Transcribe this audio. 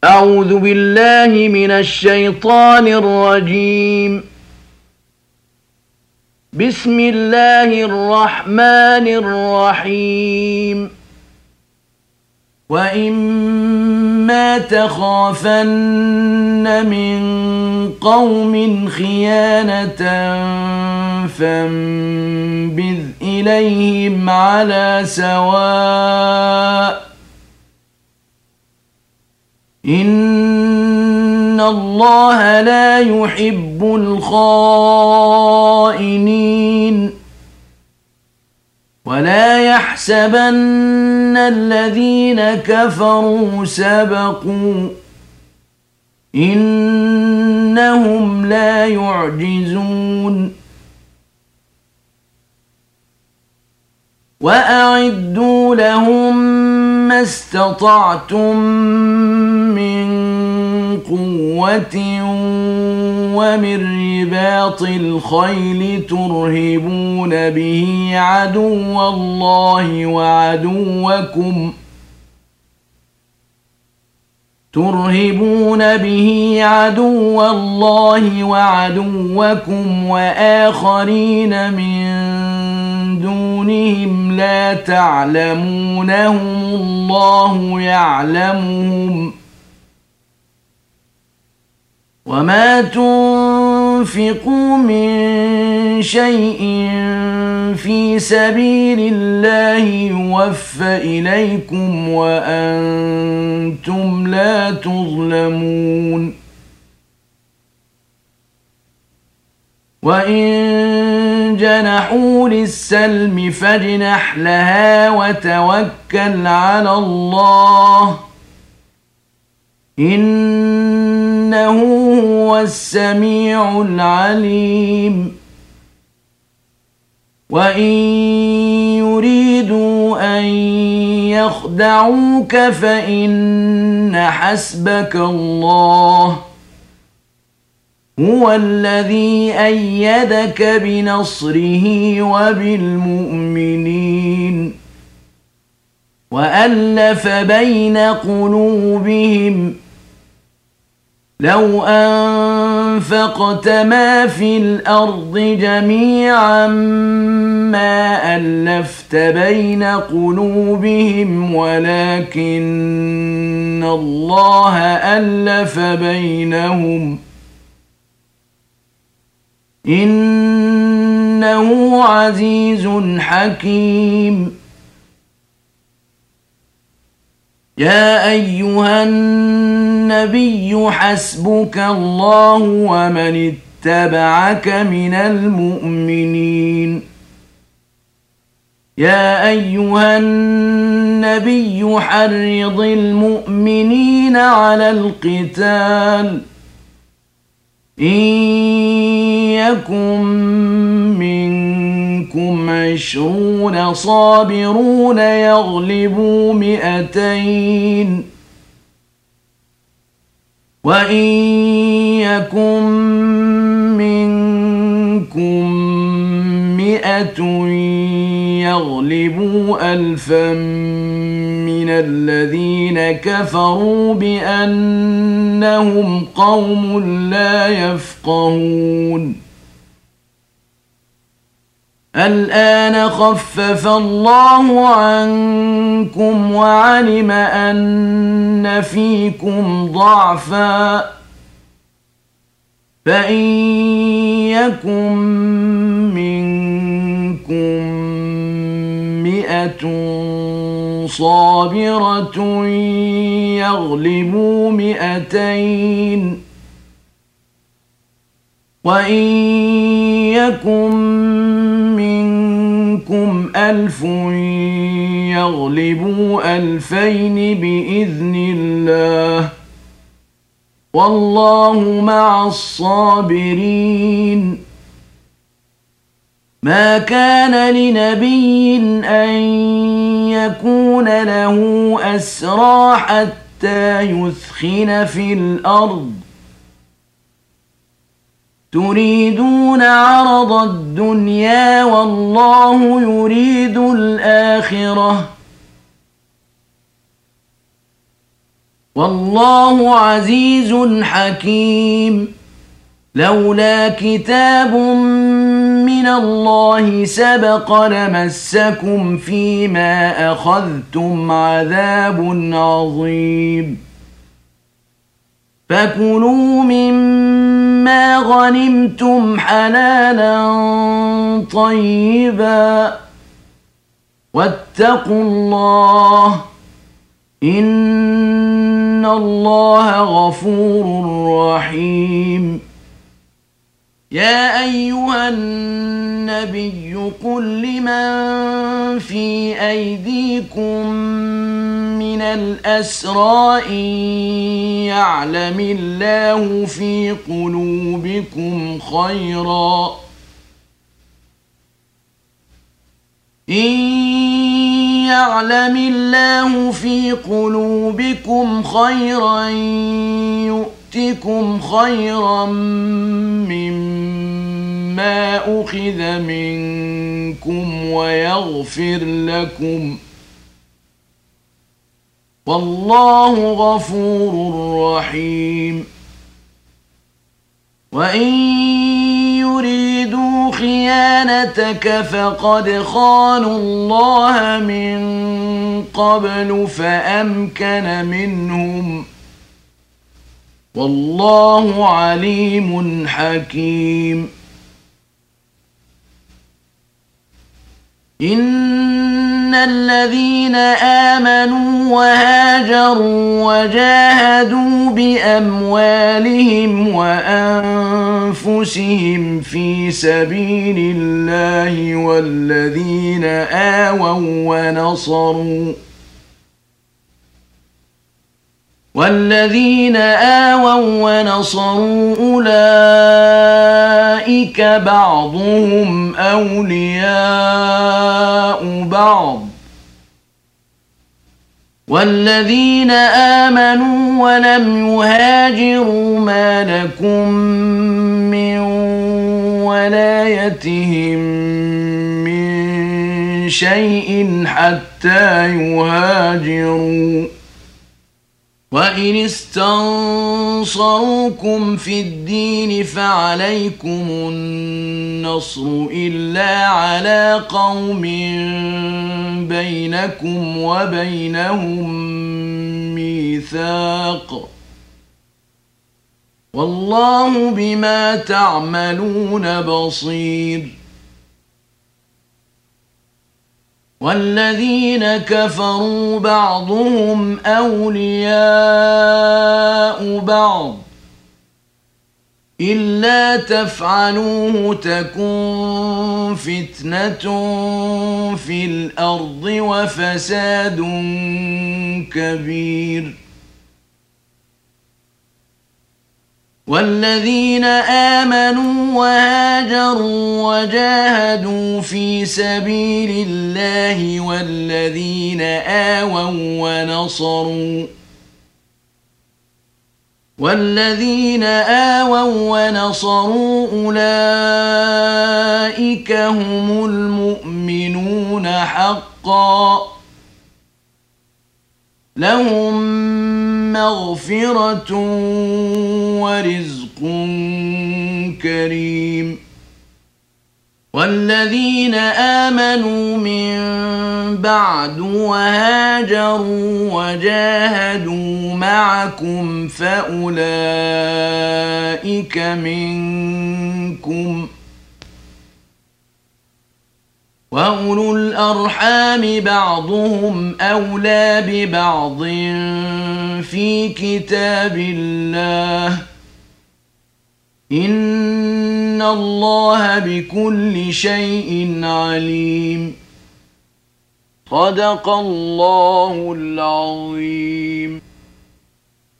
أعوذ بالله من الشيطان الرجيم. بسم الله الرحمن الرحيم. وإما تخافن من قوم خيانة فانبذ إليهم على سواء إن الله لا يحب الخائنين. ولا يحسبن الذين كفروا سبقوا إنهم لا يعجزون. وأعدوا لهم ما استطعتم من قوة ومن رباط الخيل ترهبون به عدو الله وعدوكم وآخرين من دونهم لا تعلمونهم الله يعلمهم. وما تنفقوا من شيء في سبيل الله يوفى إليكم وأنتم لا تظلمون. وإن جنحوا للسلم فاجنح لها وتوكل على الله إنه هو السميع العليم. وإن يريدوا أن يخدعوك فإن حسبك الله هو الذي أيدك بنصره وبالمؤمنين وألف بين قلوبهم لو أنفقت ما في الأرض جميعا ما ألفت بين قلوبهم ولكن الله ألف بينهم إنه عزيز حكيم. يا أيها النبي حسبك الله ومن اتبعك من المؤمنين. يا أيها النبي حرض المؤمنين على القتال إن يكن منكم 20 صابرون يغلبوا 200 وإن يكن منكم 100 يغلبوا 1000 من الذين كفروا بأنهم قوم لا يفقهون. الآن خفف الله عنكم وعلم أن فيكم ضعفا فإن يكن منكم 100 صابرة يغلبوا 200 وإن يكن منكم 1000 يغلبوا 2000 بإذن الله والله مع الصابرين. ما كان لنبي أن يكون له أسرى حتى يثخن في الأرض تريدون عرض الدنيا والله يريد الآخرة والله عزيز حكيم لولا كتاب من الله سبق لمسكم فيما أخذتم عذاب عظيم فكلوا مما غنمتم حلالا طيبا واتقوا الله إن الله غفور رحيم يا أيها النبي قل لمن في أيديكم من الأسرى إن يعلم الله في قلوبكم خيرا يعلم الله في قلوبكم خيرا يؤتكم خيرا مما أخذ منكم ويغفر لكم والله غفور رحيم وإن يريدوا خيانتك فقد خانوا الله من قبل فأمكن منهم والله عليم حكيم إن الذين آمنوا وهاجروا وجاهدوا بأموالهم وأنفسهم في سبيل الله والذين آووا ونصروا أولئك بعضهم أولياء بعض والذين آمنوا ولم يهاجروا ما لكم من ولايتهم من شيء حتى يهاجروا وإن استنصروكم في الدين فعليكم النصر إلا على قوم بينكم وبينهم ميثاق والله بما تعملون بصير والذين كفروا بعضهم أولياء بعض إلا تفعلوه تكن فتنة في الأرض وفساد كبير والذين آمنوا وهاجروا وجاهدوا في سبيل الله والذين آووا ونصروا أولئك هم المؤمنون حقا لهم مغفرة ورزق كريم والذين آمنوا من بعد وهاجروا وجاهدوا معكم فأولئك منكم وأولو الأرحام بعضهم أولى ببعض في كتاب الله إن الله بكل شيء عليم صدق الله العظيم.